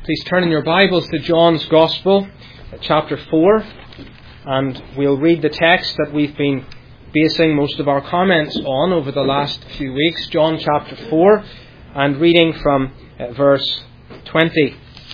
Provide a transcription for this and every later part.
Please turn in your Bibles to John's Gospel, chapter 4, and we'll read the text that we've been basing most of our comments on over the last few weeks. John chapter 4, and reading from verse 20.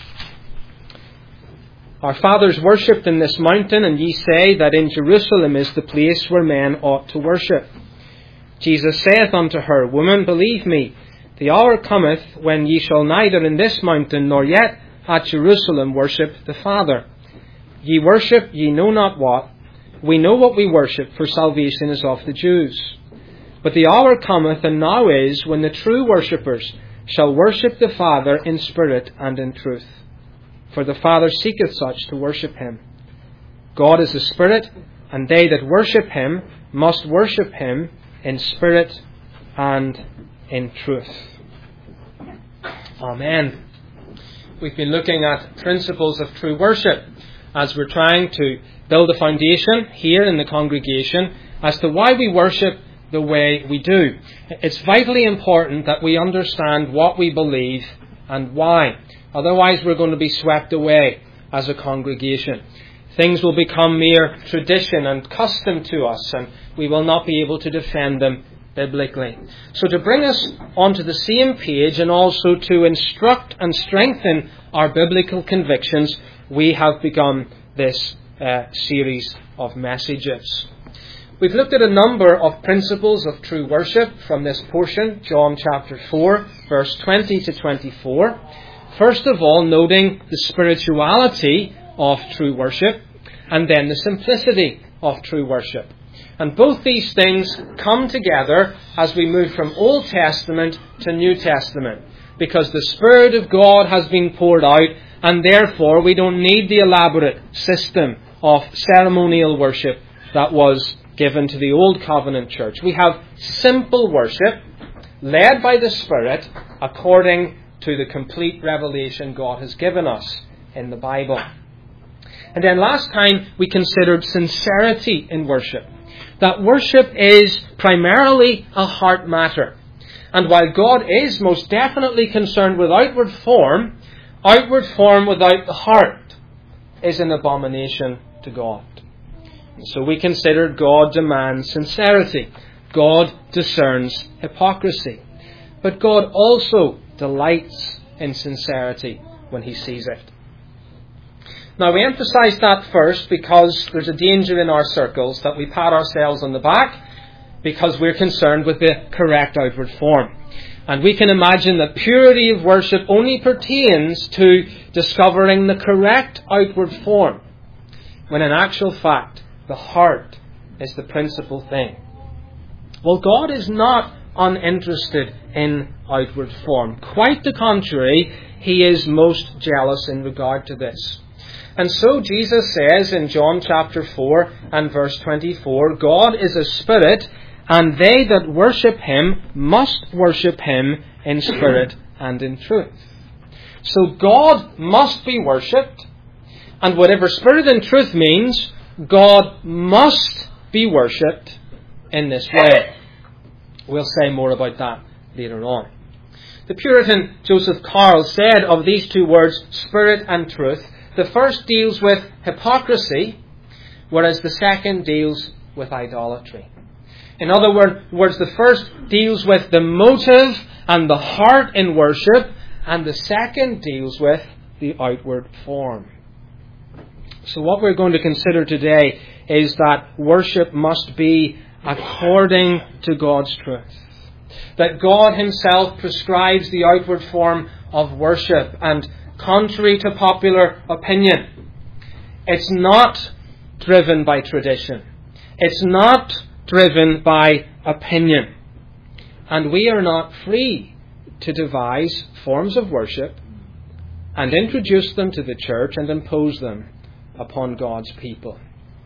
Our fathers worshipped in this mountain, and ye say that in Jerusalem is the place where men ought to worship. Jesus saith unto her, Woman, believe me, the hour cometh when ye shall neither in this mountain nor yet at Jerusalem worship the Father. Ye worship ye know not what. We know what we worship, for salvation is of the Jews. But the hour cometh, and now is, when the true worshippers shall worship the Father in spirit and in truth. For the Father seeketh such to worship him. God is a spirit, and they that worship him must worship him in spirit and in truth. Amen. We've been looking at principles of true worship as we're trying to build a foundation here in the congregation as to why we worship the way we do. It's vitally important that we understand what we believe and why. Otherwise, we're going to be swept away as a congregation. Things will become mere tradition and custom to us, and we will not be able to defend them biblically. So to bring us onto the same page and also to instruct and strengthen our biblical convictions, we have begun this series of messages. We've looked at a number of principles of true worship from this portion, John chapter 4, verse 20 to 24. First of all, noting the spirituality of true worship, and then the simplicity of true worship. And both these things come together as we move from Old Testament to New Testament, because the Spirit of God has been poured out, and therefore we don't need the elaborate system of ceremonial worship that was given to the Old Covenant church. We have simple worship led by the Spirit according to the complete revelation God has given us in the Bible. And then last time we considered sincerity in worship. That worship is primarily a heart matter. And while God is most definitely concerned with outward form without the heart is an abomination to God. So we considered God demands sincerity. God discerns hypocrisy. But God also delights in sincerity when he sees it. Now, we emphasize that first because there's a danger in our circles that we pat ourselves on the back because we're concerned with the correct outward form. And we can imagine that purity of worship only pertains to discovering the correct outward form, when in actual fact, the heart is the principal thing. Well, God is not uninterested in outward form. Quite the contrary, he is most jealous in regard to this. And so Jesus says in John chapter 4 and verse 24, God is a spirit, and they that worship him must worship him in spirit and in truth. So God must be worshipped, and whatever spirit and truth means, God must be worshipped in this way. We'll say more about that later on. The Puritan Joseph Carl said of these two words, spirit and truth, the first deals with hypocrisy, whereas the second deals with idolatry. In other words, the first deals with the motive and the heart in worship, and the second deals with the outward form. So what we're going to consider today is that worship must be according to God's truth. That God himself prescribes the outward form of worship, and contrary to popular opinion, it's not driven by tradition. It's not driven by opinion. And we are not free to devise forms of worship and introduce them to the church and impose them upon God's people.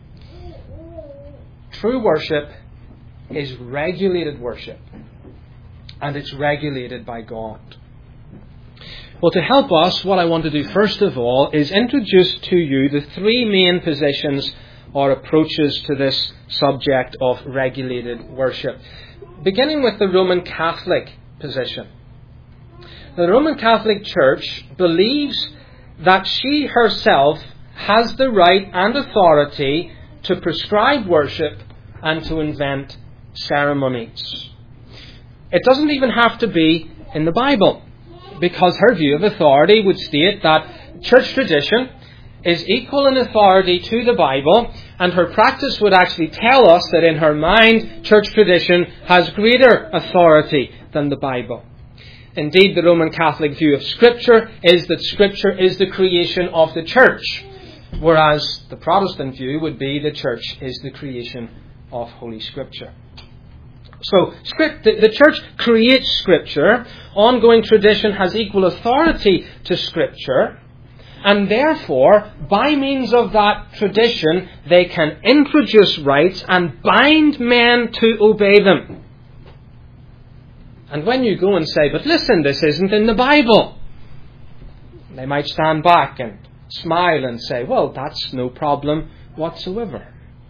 True worship is regulated worship, and it's regulated by God. Well, to help us, what I want to do first of all is introduce to you the three main positions or approaches to this subject of regulated worship. Beginning with the Roman Catholic position. The Roman Catholic Church believes that she herself has the right and authority to prescribe worship and to invent ceremonies. It doesn't even have to be in the Bible, because her view of authority would state that church tradition is equal in authority to the Bible, and her practice would actually tell us that in her mind, church tradition has greater authority than the Bible. Indeed, the Roman Catholic view of Scripture is that Scripture is the creation of the church, whereas the Protestant view would be the church is the creation of Holy Scripture. So, the church creates Scripture. Ongoing tradition has equal authority to Scripture. And therefore, by means of that tradition, they can introduce rites and bind men to obey them. And when you go and say, but listen, this isn't in the Bible, they might stand back and smile and say, well, that's no problem whatsoever.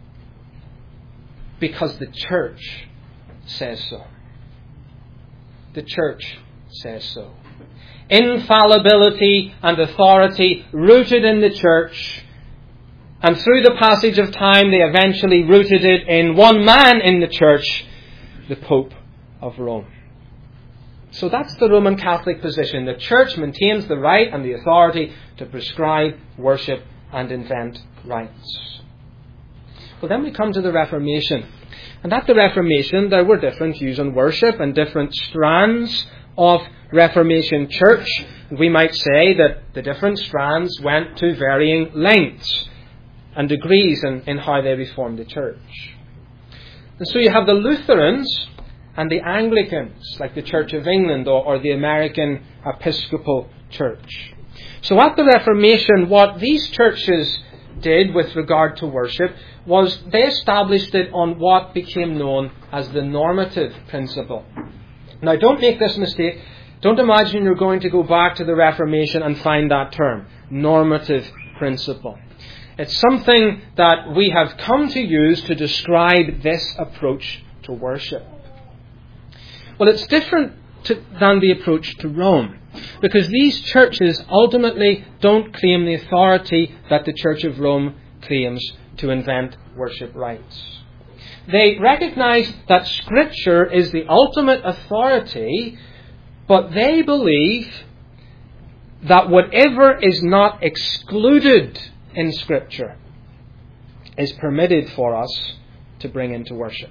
Because the church says so. The church says so. Infallibility and authority rooted in the church, and through the passage of time they eventually rooted it in one man in the church, the Pope of Rome. So that's the Roman Catholic position. The church maintains the right and the authority to prescribe, worship and invent rites. Well, then we come to the Reformation. And at the Reformation there were different views on worship and different strands of Reformation church. We might say that the different strands went to varying lengths and degrees in how they reformed the church. And so you have the Lutherans and the Anglicans, like the Church of England or the American Episcopal Church. So at the Reformation, what these churches did with regard to worship was they established it on what became known as the normative principle. Now, don't make this mistake. Don't imagine you're going to go back to the Reformation and find that term, normative principle. It's something that we have come to use to describe this approach to worship. Well, it's different than the approach to Rome, because these churches ultimately don't claim the authority that the Church of Rome claims to invent worship rites. They recognize that Scripture is the ultimate authority, but they believe that whatever is not excluded in Scripture is permitted for us to bring into worship.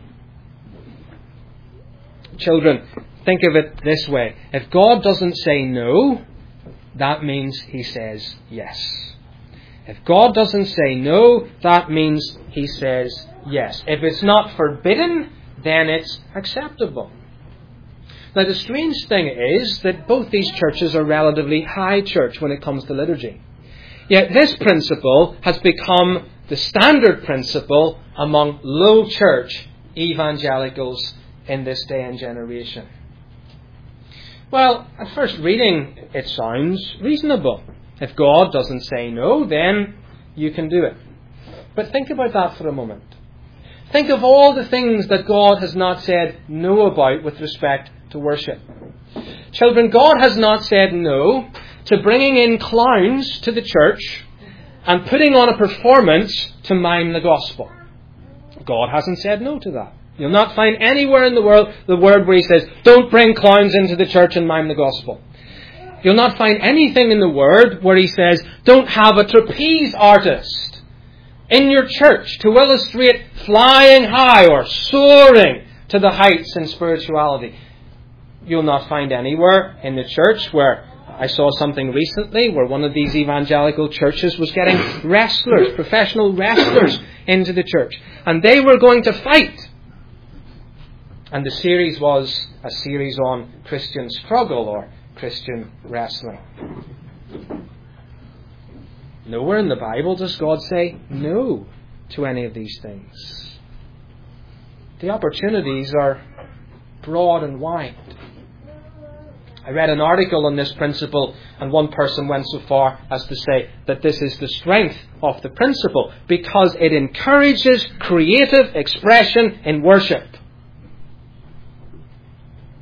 Children, think of it this way. If God doesn't say no, that means He says yes. If God doesn't say no, that means He says yes. If it's not forbidden, then it's acceptable. Now, the strange thing is that both these churches are relatively high church when it comes to liturgy. Yet this principle has become the standard principle among low church evangelicals in this day and generation. Well, at first reading, it sounds reasonable. If God doesn't say no, then you can do it. But think about that for a moment. Think of all the things that God has not said no about with respect to worship. Children, God has not said no to bringing in clowns to the church and putting on a performance to mime the gospel. God hasn't said no to that. You'll not find anywhere in the world the word where He says, don't bring clowns into the church and mime the gospel. You'll not find anything in the Word where He says, don't have a trapeze artist in your church to illustrate flying high or soaring to the heights in spirituality. You'll not find anywhere in the church where I saw something recently where one of these evangelical churches was getting wrestlers, professional wrestlers, into the church. And they were going to fight. And the series was a series on Christian struggle or Christian wrestling. Nowhere in the Bible does God say no to any of these things. The opportunities are broad and wide. I read an article on this principle, and one person went so far as to say that this is the strength of the principle because it encourages creative expression in worship.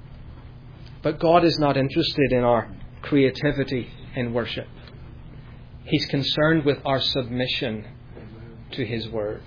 But God is not interested in our creativity in worship. He's concerned with our submission to His Word.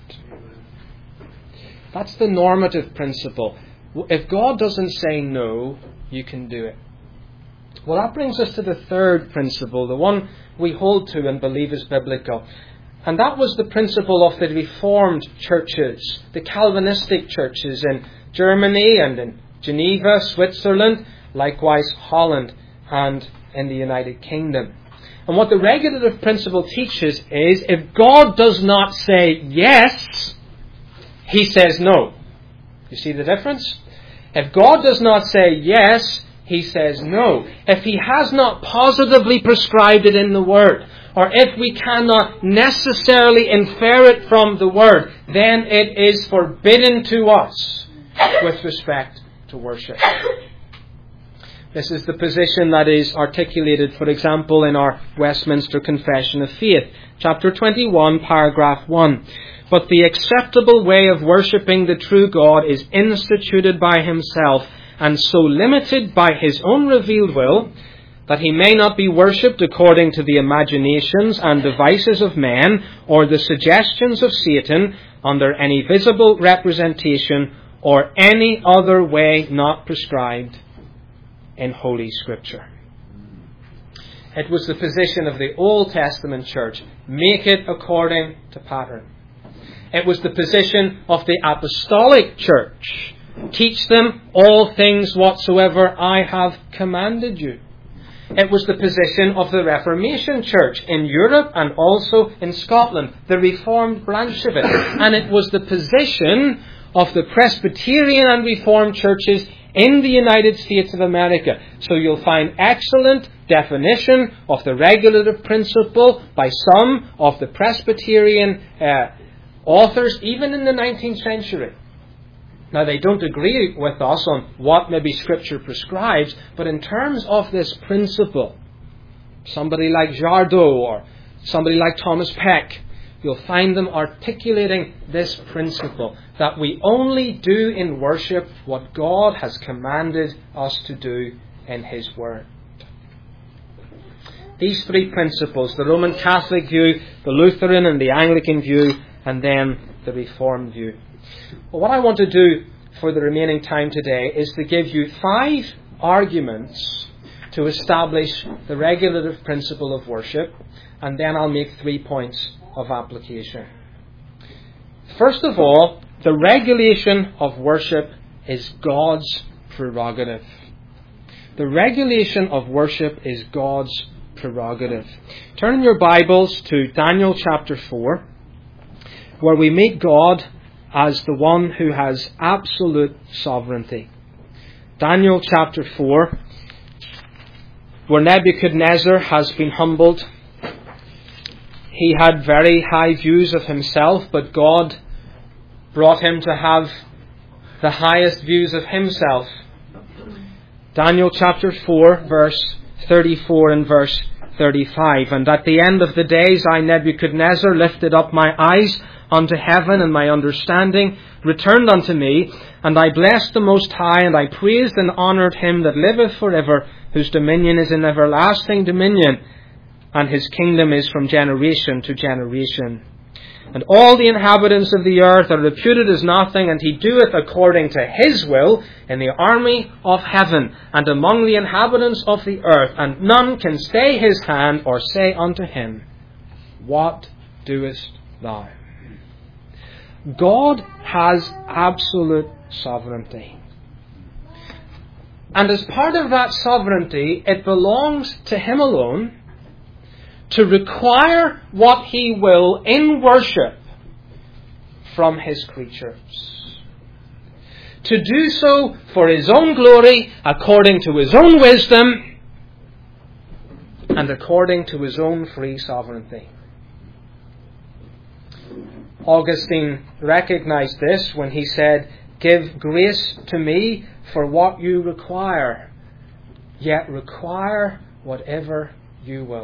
That's the normative principle. If God doesn't say no, you can do it. Well, that brings us to the third principle, the one we hold to and believe is biblical. And that was the principle of the Reformed churches, the Calvinistic churches in Germany and in Geneva, Switzerland, likewise Holland and in the United Kingdom. And what the regulative principle teaches is, if God does not say yes, He says no. You see the difference? If God does not say yes, He says no. If He has not positively prescribed it in the Word, or if we cannot necessarily infer it from the Word, then it is forbidden to us with respect to worship. This is the position that is articulated, for example, in our Westminster Confession of Faith, chapter 21, paragraph 1. But the acceptable way of worshipping the true God is instituted by Himself, and so limited by His own revealed will, that He may not be worshipped according to the imaginations and devices of men, or the suggestions of Satan, under any visible representation, or any other way not prescribed in Holy Scripture. It was the position of the Old Testament church. Make it according to pattern. It was the position of the Apostolic church. Teach them all things whatsoever I have commanded you. It was the position of the Reformation church in Europe and also in Scotland, the Reformed branch of it. And it was the position of the Presbyterian and Reformed churches in the United States of America. So you'll find excellent definition of the regulative principle by some of the Presbyterian authors, even in the 19th century. Now, they don't agree with us on what maybe Scripture prescribes, but in terms of this principle, somebody like Jardot or somebody like Thomas Peck, you'll find them articulating this principle, that we only do in worship what God has commanded us to do in His Word. These three principles, the Roman Catholic view, the Lutheran and the Anglican view, and then the Reformed view. Well, what I want to do for the remaining time today is to give you 5 arguments to establish the regulative principle of worship, and then I'll make 3 points of application. First of all, the regulation of worship is God's prerogative. The regulation of worship is God's prerogative. Turn in your Bibles to Daniel chapter 4, where we meet God as the one who has absolute sovereignty. Daniel chapter 4, where Nebuchadnezzar has been humbled. He had very high views of himself, but God brought him to have the highest views of himself. Daniel chapter 4, verse 34 and verse 35. And at the end of the days, I, Nebuchadnezzar, lifted up my eyes unto heaven, and my understanding returned unto me, and I blessed the Most High, and I praised and honoured Him that liveth forever, whose dominion is an everlasting dominion, and His kingdom is from generation to generation. And all the inhabitants of the earth are reputed as nothing, and He doeth according to His will in the army of heaven, and among the inhabitants of the earth, and none can stay His hand, or say unto Him, What doest thou? God has absolute sovereignty. And as part of that sovereignty, it belongs to Him alone to require what He will in worship from His creatures. To do so for His own glory, according to His own wisdom, and according to His own free sovereignty. Augustine recognized this when he said, Give grace to me for what you require, yet require whatever you will.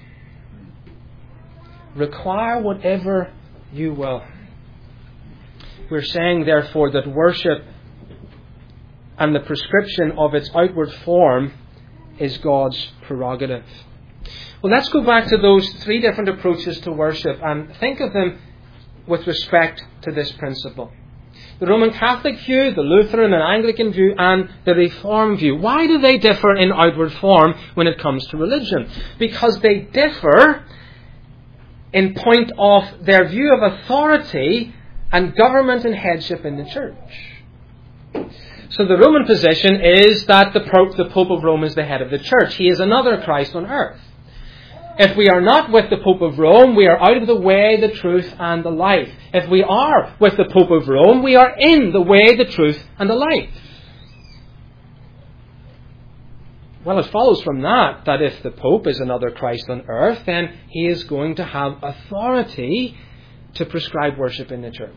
Require whatever you will. We're saying, therefore, that worship and the prescription of its outward form is God's prerogative. Well, let's go back to those three different approaches to worship and think of them with respect to this principle. The Roman Catholic view, the Lutheran and Anglican view, and the Reformed view. Why do they differ in outward form when it comes to religion? Because they differ in point of their view of authority and government and headship in the church. So the Roman position is that the Pope of Rome is the head of the church. He is another Christ on earth. If we are not with the Pope of Rome, we are out of the way, the truth, and the life. If we are with the Pope of Rome, we are in the way, the truth, and the life. Well, it follows from that if the Pope is another Christ on earth, then he is going to have authority to prescribe worship in the church.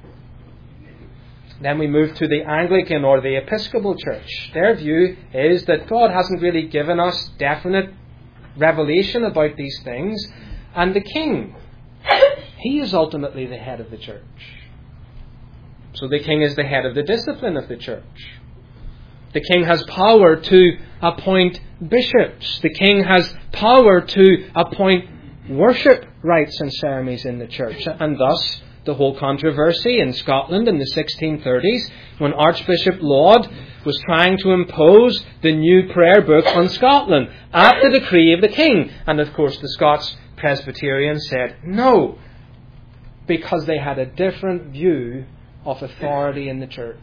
Then we move to the Anglican or the Episcopal Church. Their view is that God hasn't really given us definite revelation about these things, and the king, he is ultimately the head of the church. So the king is the head of the discipline of the church. The king has power to appoint bishops. The king has power to appoint worship rites and ceremonies in the church. And thus, the whole controversy in Scotland in the 1630s, when Archbishop Laud was trying to impose the new prayer book on Scotland at the decree of the king. And of course the Scots Presbyterians said no, because they had a different view of authority in the church.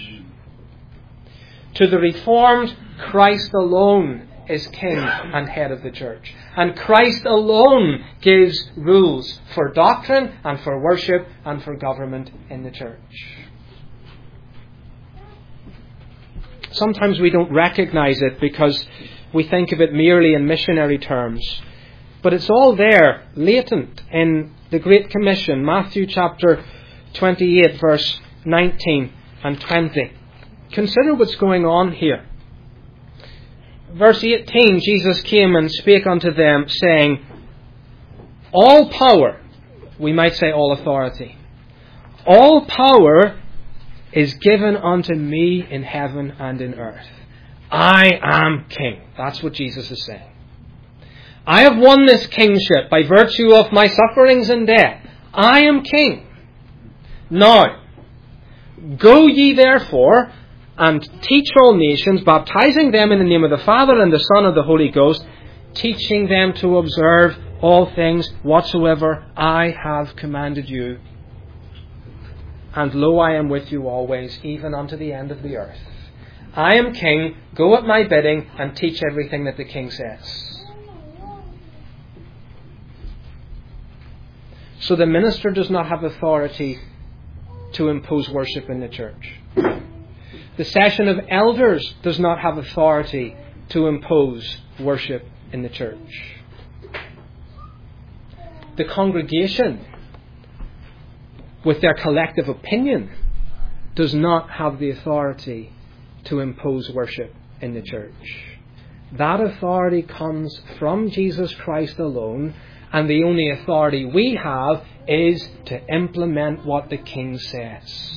To the Reformed, Christ alone is king and head of the church. And Christ alone gives rules for doctrine and for worship and for government in the church. Sometimes we don't recognize it because we think of it merely in missionary terms. But it's all there, latent in the Great Commission, Matthew chapter 28, verse 19 and 20. Consider what's going on here. Verse 18, Jesus came and spake unto them, saying, all power, we might say all authority, all power is given unto me in heaven and in earth. I am king. That's what Jesus is saying. I have won this kingship by virtue of my sufferings and death. I am king. Now, go ye therefore and teach all nations, baptizing them in the name of the Father and the Son and the Holy Ghost, teaching them to observe all things whatsoever I have commanded you. And lo, I am with you always, even unto the end of the earth. I am king, go at my bidding and teach everything that the king says. So the minister does not have authority to impose worship in the church. The session of elders does not have authority to impose worship in the church. The congregation, with their collective opinion, does not have the authority to impose worship in the church. That authority comes from Jesus Christ alone, and the only authority we have is to implement what the king says.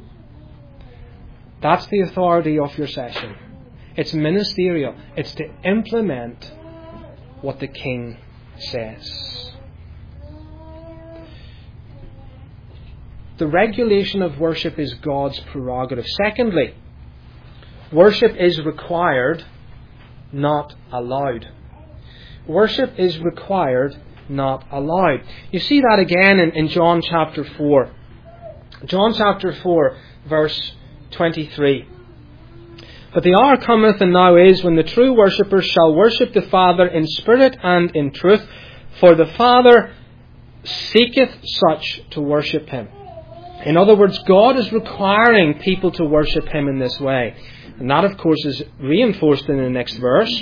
That's the authority of your session. It's ministerial. It's to implement what the king says. The regulation of worship is God's prerogative. Secondly, worship is required, not allowed. Worship is required, not allowed. You see that again in John chapter 4. John chapter 4, verse 23. But the hour cometh, and now is, when the true worshippers shall worship the Father in spirit and in truth, for the Father seeketh such to worship him. In other words, God is requiring people to worship him in this way. And that, of course, is reinforced in the next verse.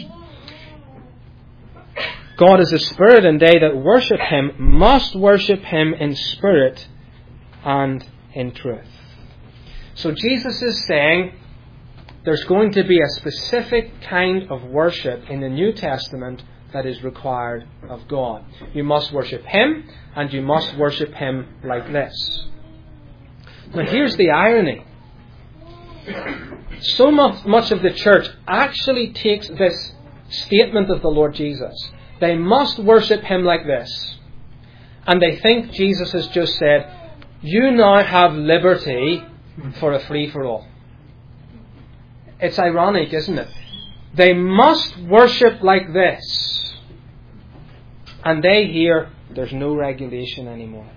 God is a spirit, and they that worship him must worship him in spirit and in truth. So Jesus is saying there's going to be a specific kind of worship in the New Testament that is required of God. You must worship him, and you must worship him like this. Now here's the irony. So much of the church actually takes this statement of the Lord Jesus They must worship Him like this. And they think Jesus has just said, you now have liberty for a free-for-all. It's ironic, isn't it? They must worship like this. And they hear there's no regulation anymore.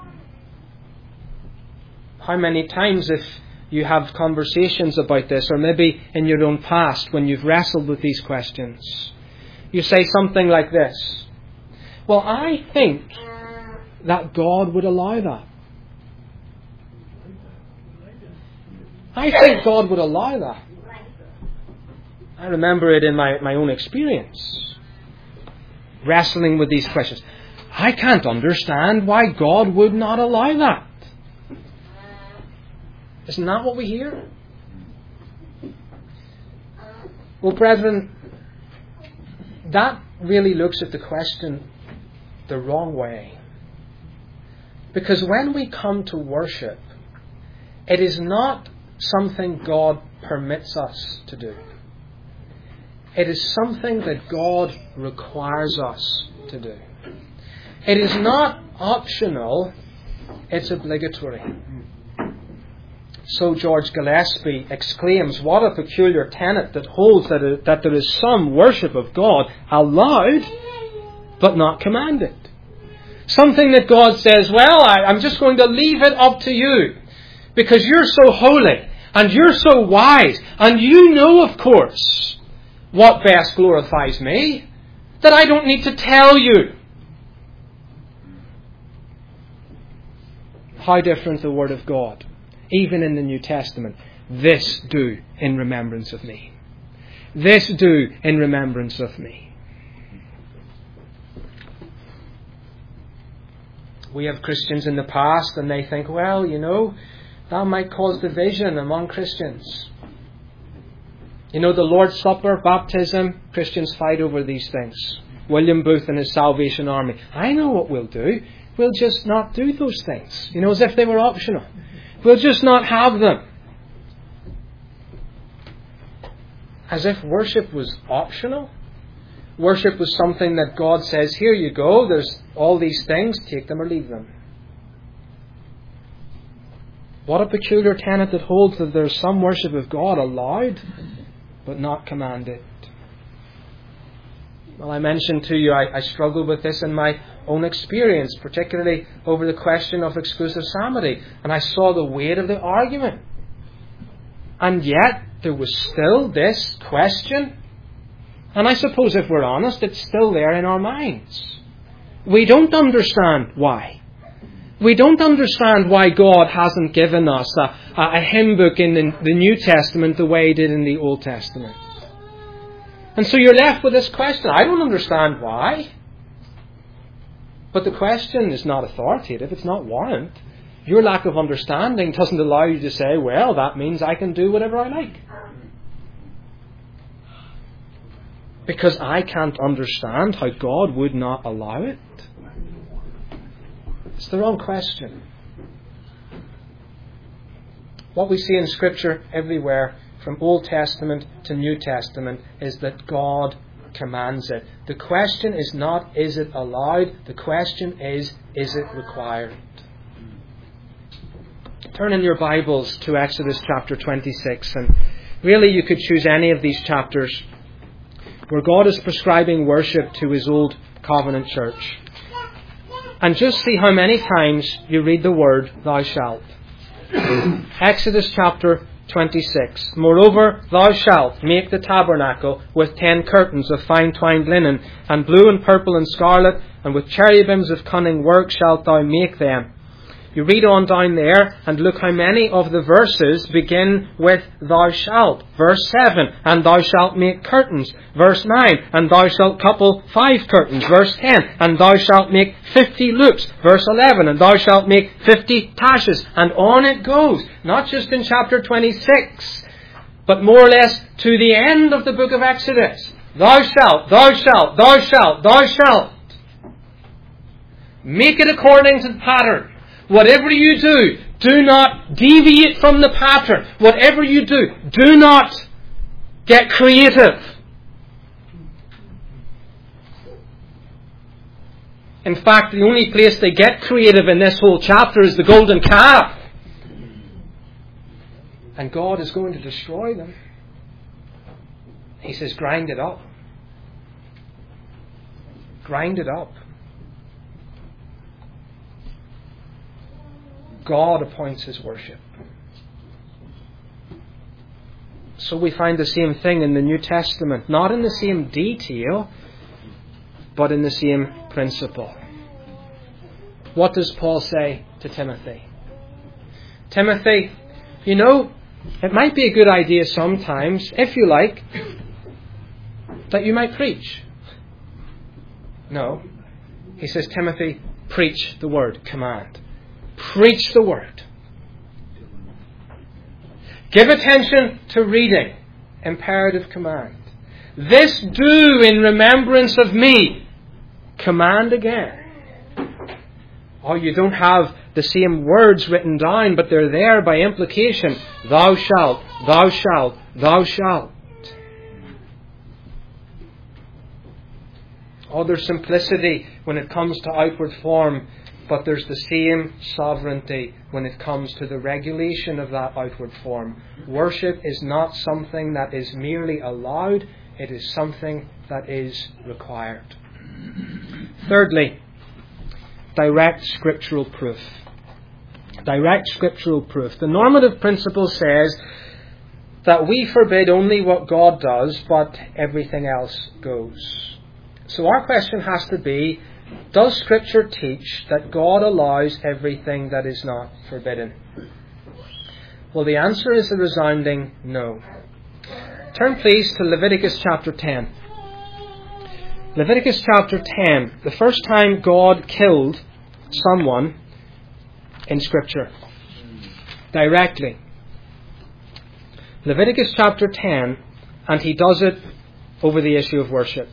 How many times, if you have conversations about this, or maybe in your own past when you've wrestled with these questions, you say something like this: well, I think that God would allow that. I think God would allow that. I remember it in my own experience, wrestling with these questions. I can't understand why God would not allow that. Isn't that what we hear? Well, brethren, that really looks at the question the wrong way. Because when we come to worship, it is not something God permits us to do. It is something that God requires us to do. It is not optional, it's obligatory. So George Gillespie exclaims, what a peculiar tenet that holds that there is some worship of God allowed but not commanded. Something that God says, well, I'm just going to leave it up to you because you're so holy and you're so wise and you know, of course, what best glorifies me, that I don't need to tell you. How different the Word of God. Even in the New Testament, this do in remembrance of me. This do in remembrance of me. We have Christians in the past and they think, well, you know, that might cause division among Christians. You know, the Lord's Supper, baptism, Christians fight over these things. William Booth and his Salvation Army. I know what we'll do. We'll just not do those things. You know, as if they were optional. We'll just not have them. As if worship was optional. Worship was something that God says, here you go, there's all these things, take them or leave them. What a peculiar tenet that holds that there's some worship of God allowed, but not commanded. Well, I mentioned to you, I struggled with this in my own experience, particularly over the question of exclusive psalmody. And I saw the weight of the argument. And yet, there was still this question. And I suppose if we're honest, it's still there in our minds. We don't understand why. We don't understand why God hasn't given us a hymn book in the New Testament the way He did in the Old Testament. And so you're left with this question. I don't understand why. But the question is not authoritative. It's not warrant. Your lack of understanding doesn't allow you to say, well, that means I can do whatever I like. Because I can't understand how God would not allow it. It's the wrong question. What we see in Scripture everywhere, from Old Testament to New Testament, is that God commands it. The question is not, is it allowed? The question is it required? Turn in your Bibles to Exodus chapter 26, and really you could choose any of these chapters where God is prescribing worship to His old covenant church. And just see how many times you read the word, thou shalt. Exodus chapter 26. Moreover, thou shalt make the tabernacle with 10 curtains of fine twined linen, and blue and purple and scarlet, and with cherubims of cunning work shalt thou make them. You read on down there and look how many of the verses begin with thou shalt. Verse 7, and thou shalt make curtains. Verse 9, and thou shalt couple 5 curtains. Verse 10, and thou shalt make 50 loops. Verse 11, and thou shalt make 50 taches. And on it goes. Not just in chapter 26, but more or less to the end of the book of Exodus. Thou shalt, thou shalt, thou shalt, thou shalt. Make it according to the pattern. Whatever you do, do not deviate from the pattern. Whatever you do not get creative. In fact, the only place they get creative in this whole chapter is the golden calf. And God is going to destroy them. He says, grind it up. Grind it up. God appoints His worship. So we find the same thing in the New Testament. Not in the same detail, but in the same principle. What does Paul say to Timothy? Timothy, you know, it might be a good idea sometimes, if you like, that you might preach. No. He says, Timothy, preach the word, command. Preach the word. Give attention to reading, imperative command. This do in remembrance of me, command again. Oh, you don't have the same words written down, but they're there by implication. Thou shalt, thou shalt, thou shalt. Oh, there's simplicity when it comes to outward form, but there's the same sovereignty when it comes to the regulation of that outward form. Worship is not something that is merely allowed, it is something that is required. Thirdly, direct scriptural proof. Direct scriptural proof. The normative principle says that we forbid only what God does, but everything else goes. So our question has to be, does Scripture teach that God allows everything that is not forbidden? Well, the answer is a resounding no. Turn please to Leviticus chapter 10. Leviticus chapter 10, the first time God killed someone in Scripture. Directly. Leviticus chapter 10, and He does it over the issue of worship.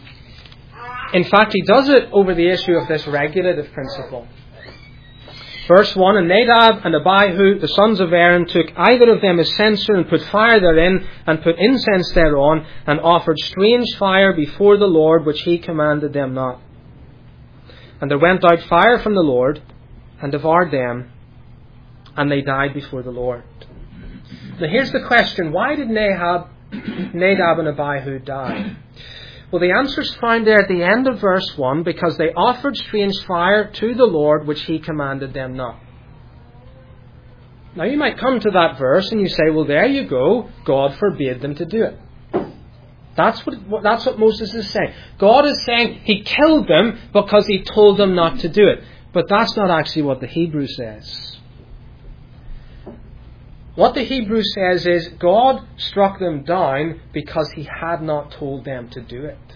In fact, He does it over the issue of this regulative principle. Verse 1, And Nadab and Abihu, the sons of Aaron, took either of them a censer and put fire therein, and put incense thereon, and offered strange fire before the Lord, which He commanded them not. And there went out fire from the Lord, and devoured them, and they died before the Lord. Now here's the question, why did Nadab and Abihu die? Well, the answer is found there at the end of verse 1, because they offered strange fire to the Lord, which He commanded them not. Now you might come to that verse and you say, well, there you go, God forbade them to do it. That's what Moses is saying. God is saying He killed them because He told them not to do it. But that's not actually what the Hebrew says. What the Hebrew says is God struck them down because He had not told them to do it.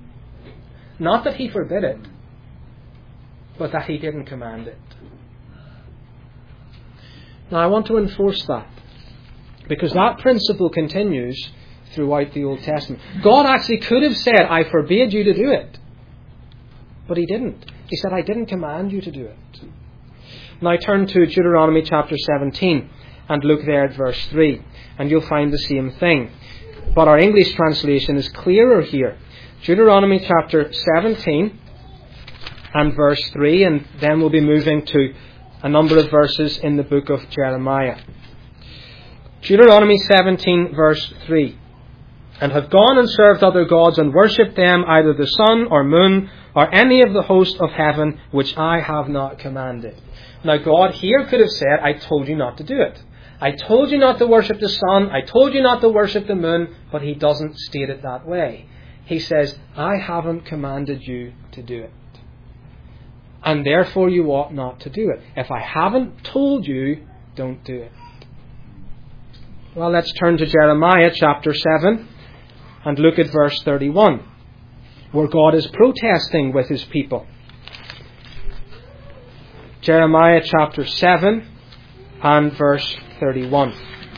Not that He forbid it, but that He didn't command it. Now I want to enforce that, because that principle continues throughout the Old Testament. God actually could have said, I forbade you to do it. But He didn't. He said, I didn't command you to do it. Now turn to Deuteronomy chapter 17 and look there at verse 3, and you'll find the same thing. But our English translation is clearer here. Deuteronomy chapter 17 and verse 3, and then we'll be moving to a number of verses in the book of Jeremiah. Deuteronomy 17 verse 3. And have gone and served other gods and worshipped them, either the sun or moon or any of the host of heaven, which I have not commanded. Now God here could have said, I told you not to do it. I told you not to worship the sun. I told you not to worship the moon. But He doesn't state it that way. He says, I haven't commanded you to do it. And therefore you ought not to do it. If I haven't told you, don't do it. Well, let's turn to Jeremiah chapter 7 and look at verse 31, where God is protesting with His people. Jeremiah chapter 7 and verse 31.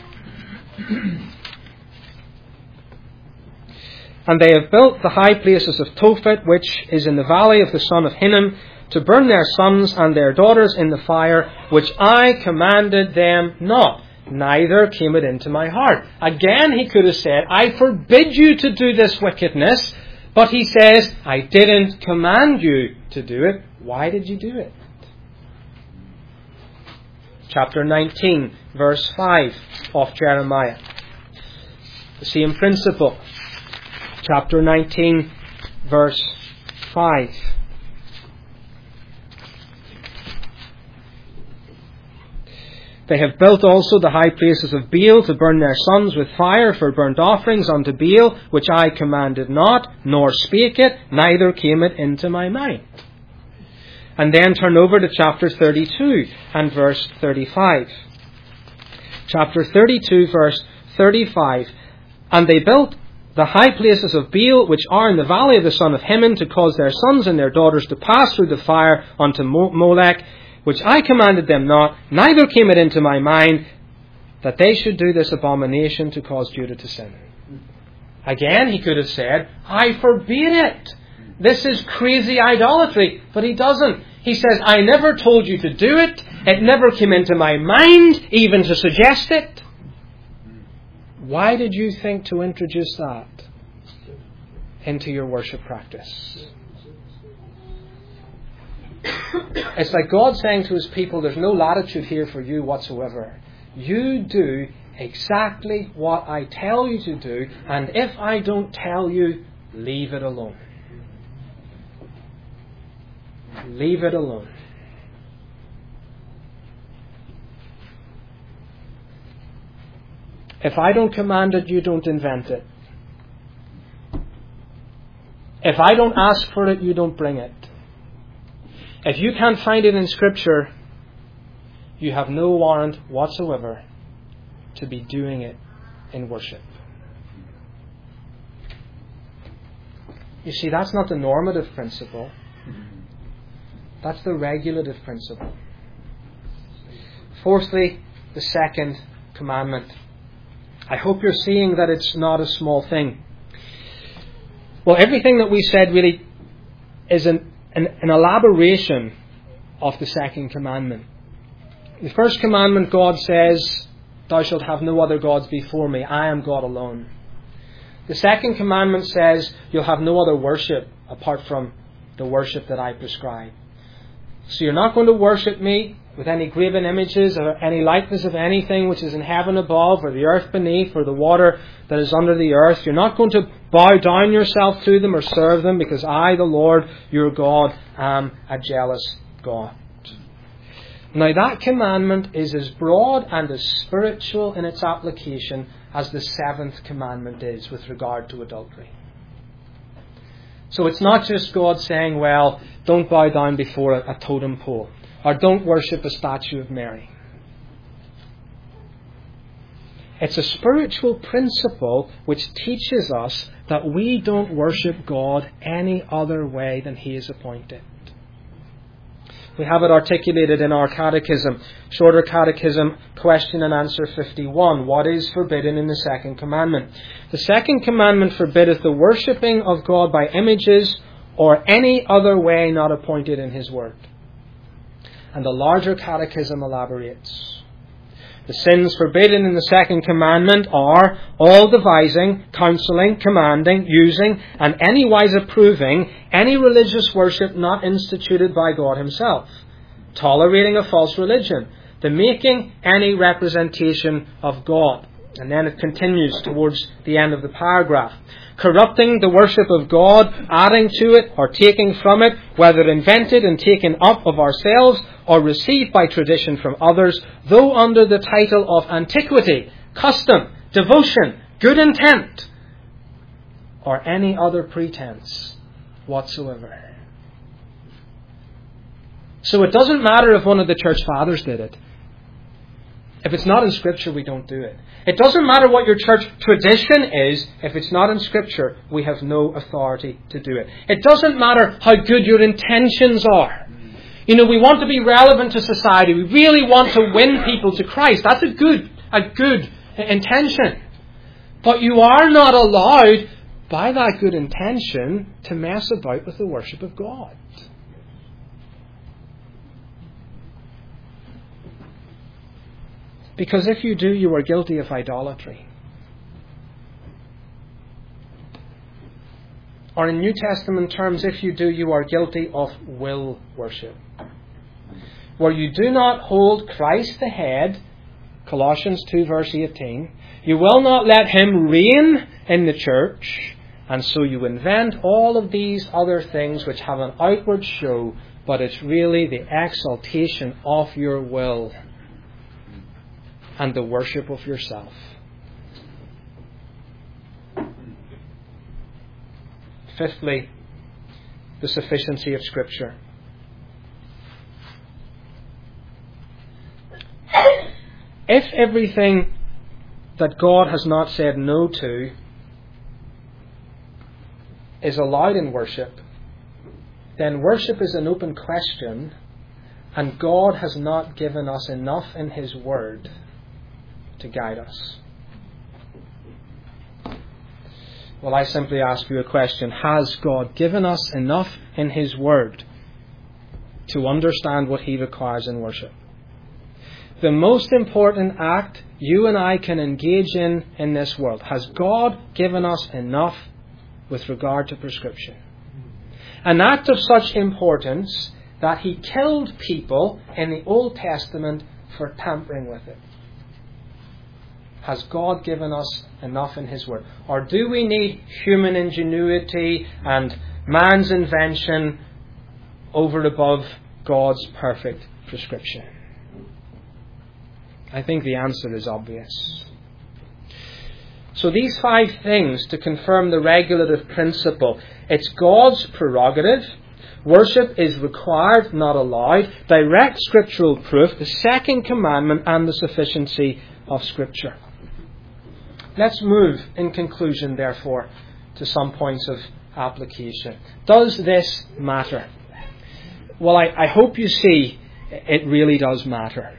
And they have built the high places of Tophet, which is in the valley of the son of Hinnom, to burn their sons and their daughters in the fire, which I commanded them not, neither came it into my heart. Again, He could have said, I forbid you to do this wickedness, but He says, I didn't command you to do it, Why did you do it? Chapter 19, verse 5 of Jeremiah. The same principle. Chapter 19, verse 5. They have built also the high places of Baal to burn their sons with fire for burnt offerings unto Baal, which I commanded not, nor spake it, neither came it into my mind. And then turn over to chapter 32 and verse 35. Chapter 32, verse 35. And they built the high places of Baal, which are in the valley of the son of Hinnom, to cause their sons and their daughters to pass through the fire unto Molech, which I commanded them not, neither came it into my mind, that they should do this abomination to cause Judah to sin. Again, he could have said, I forbid it. This is crazy idolatry. But he doesn't. He says, I never told you to do it. It never came into my mind even to suggest it. Why did you think to introduce that into your worship practice? It's like God saying to His people, there's no latitude here for you whatsoever. You do exactly what I tell you to do, and if I don't tell you, leave it alone. Leave it alone. If I don't command it, you don't invent it. If I don't ask for it, you don't bring it. If you can't find it in Scripture, you have no warrant whatsoever to be doing it in worship. You see, that's not the normative principle. That's the regulative principle. Fourthly, the second commandment. I hope you're seeing that it's not a small thing. Well, everything that we said really is an elaboration of the second commandment. The first commandment, God says, thou shalt have no other gods before me. I am God alone. The second commandment says, you'll have no other worship apart from the worship that I prescribe. So you're not going to worship me with any graven images or any likeness of anything which is in heaven above or the earth beneath or the water that is under the earth. You're not going to bow down yourself to them or serve them, because I, the Lord, your God, am a jealous God. Now that commandment is as broad and as spiritual in its application as the seventh commandment is with regard to adultery. So it's not just God saying, well, don't bow down before a totem pole, or don't worship a statue of Mary. It's a spiritual principle which teaches us that we don't worship God any other way than He is appointed. We have it articulated in our catechism, Shorter Catechism, question and answer 51. What is forbidden in the second commandment? The second commandment forbiddeth the worshipping of God by images or any other way not appointed in His word. And the larger catechism elaborates. The sins forbidden in the second commandment are all devising, counselling, commanding, using, and anywise approving any religious worship not instituted by God Himself, tolerating a false religion, the making any representation of God. And then it continues towards the end of the paragraph. Corrupting the worship of God, adding to it or taking from it, whether invented and taken up of ourselves or received by tradition from others, though under the title of antiquity, custom, devotion, good intent, or any other pretense whatsoever. So it doesn't matter if one of the church fathers did it. If it's not in Scripture, we don't do it. It doesn't matter what your church tradition is. If it's not in Scripture, we have no authority to do it. It doesn't matter how good your intentions are. You know, we want to be relevant to society. We really want to win people to Christ. That's a good intention. But you are not allowed, by that good intention, to mess about with the worship of God. Because if you do, you are guilty of idolatry. Or in New Testament terms, if you do, you are guilty of will worship. Where you do not hold Christ the head, Colossians 2 verse 18, you will not let Him reign in the church, and so you invent all of these other things which have an outward show, but it's really the exaltation of your will and the worship of yourself. Fifthly, the sufficiency of Scripture. If everything that God has not said no to is allowed in worship, then worship is an open question, and God has not given us enough in His Word to guide us. Well, I simply ask you a question. Has God given us enough in His Word to understand what He requires in worship? The most important act you and I can engage in this world. Has God given us enough with regard to prescription? An act of such importance that He killed people in the Old Testament for tampering with it. Has God given us enough in His Word? Or do we need human ingenuity and man's invention over and above God's perfect prescription? I think the answer is obvious. So these 5 things to confirm the regulative principle. It's God's prerogative. Worship is required, not allowed. Direct scriptural proof. The second commandment and the sufficiency of Scripture. Let's move, in conclusion, therefore, to some points of application. Does this matter? Well, I hope you see it really does matter.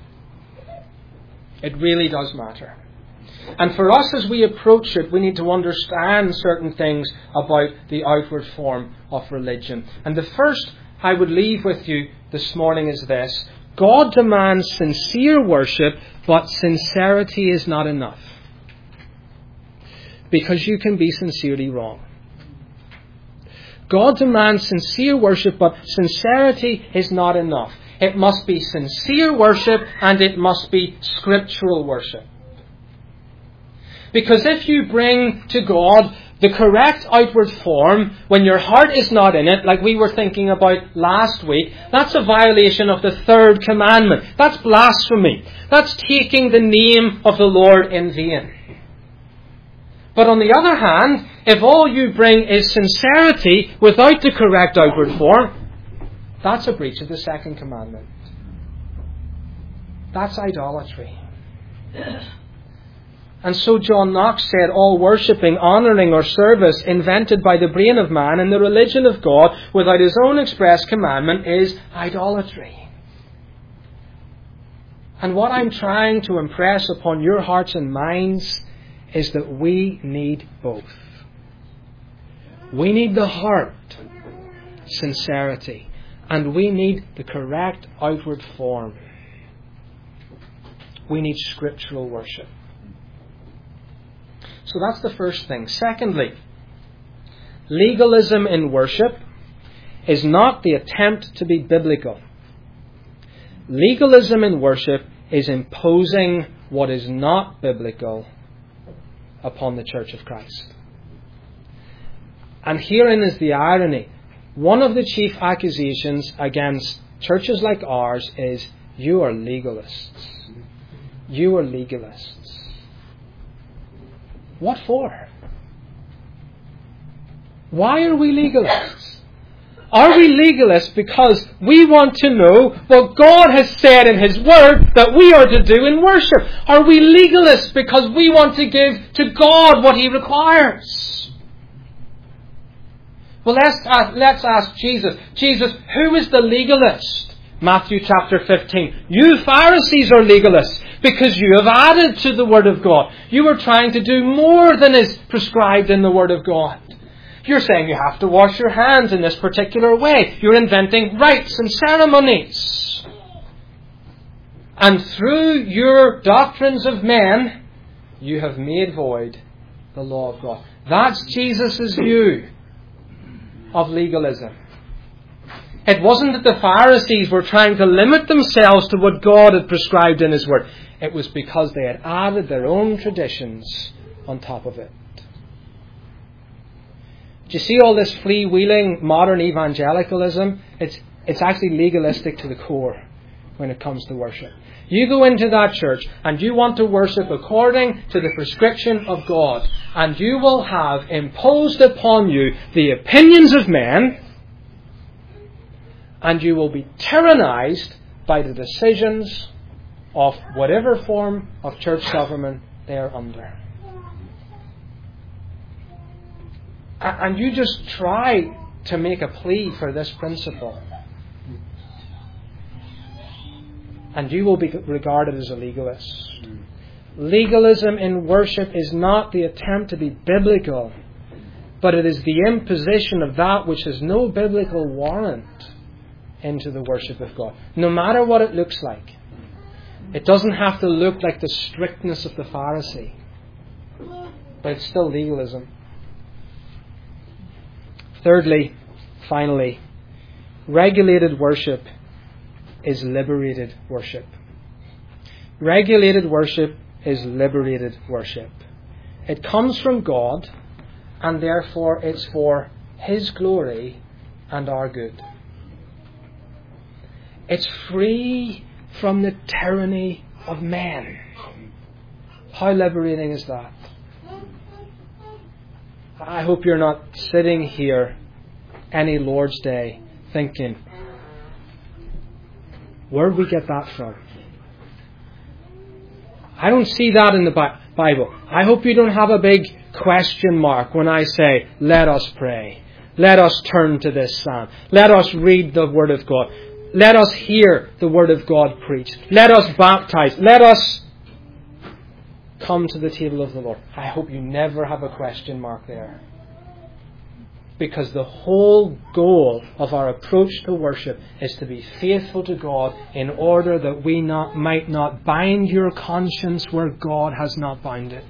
It really does matter. And for us, as we approach it, we need to understand certain things about the outward form of religion. And the first I would leave with you this morning is this. God demands sincere worship, but sincerity is not enough. Because you can be sincerely wrong. God demands sincere worship, but sincerity is not enough. It must be sincere worship, and it must be scriptural worship. Because if you bring to God the correct outward form when your heart is not in it, like we were thinking about last week, that's a violation of the third commandment. That's blasphemy. That's taking the name of the Lord in vain. But on the other hand, if all you bring is sincerity without the correct outward form, that's a breach of the second commandment. That's idolatry. And so John Knox said, all worshipping, honouring or service invented by the brain of man in the religion of God without His own express commandment is idolatry. And what I'm trying to impress upon your hearts and minds is that we need both. We need the heart, sincerity, and we need the correct outward form. We need scriptural worship. So that's the first thing. Secondly, legalism in worship is not the attempt to be biblical. Legalism in worship is imposing what is not biblical upon the Church of Christ. And herein is the irony. One of the chief accusations against churches like ours is, you are legalists. You are legalists. What for? Why are we legalists? Are we legalists because we want to know what God has said in His Word that we are to do in worship? Are we legalists because we want to give to God what He requires? Well, let's ask Jesus. Jesus, who is the legalist? Matthew chapter 15. You Pharisees are legalists because you have added to the Word of God. You are trying to do more than is prescribed in the Word of God. You're saying you have to wash your hands in this particular way. You're inventing rites and ceremonies. And through your doctrines of men, you have made void the law of God. That's Jesus' view of legalism. It wasn't that the Pharisees were trying to limit themselves to what God had prescribed in His Word. It was because they had added their own traditions on top of it. Do you see all this freewheeling modern evangelicalism? It's actually legalistic to the core when it comes to worship. You go into that church and you want to worship according to the prescription of God, and you will have imposed upon you the opinions of men, and you will be tyrannized by the decisions of whatever form of church government they are under. And you just try to make a plea for this principle, and you will be regarded as a legalist. Legalism in worship is not the attempt to be biblical, but it is the imposition of that which has no biblical warrant into the worship of God, no matter what it looks like. It doesn't have to look like the strictness of the Pharisee, but it's still legalism. Thirdly, finally, regulated worship is liberated worship. Regulated worship is liberated worship. It comes from God, and therefore it's for His glory and our good. It's free from the tyranny of men. How liberating is that? I hope you're not sitting here any Lord's Day thinking, where did we get that from? I don't see that in the Bible. I hope you don't have a big question mark when I say, let us pray. Let us turn to this psalm. Let us read the Word of God. Let us hear the Word of God preached. Let us baptize. Let us come to the table of the Lord. I hope you never have a question mark there. Because the whole goal of our approach to worship is to be faithful to God in order that we might not bind your conscience where God has not bound it.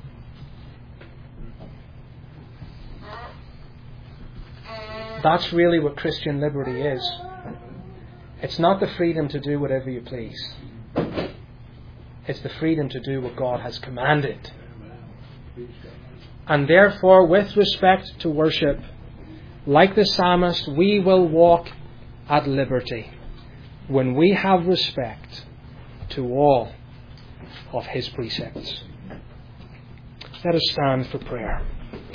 That's really what Christian liberty is. It's not the freedom to do whatever you please. It's the freedom to do what God has commanded. And therefore, with respect to worship, like the psalmist, we will walk at liberty when we have respect to all of His precepts. Let us stand for prayer.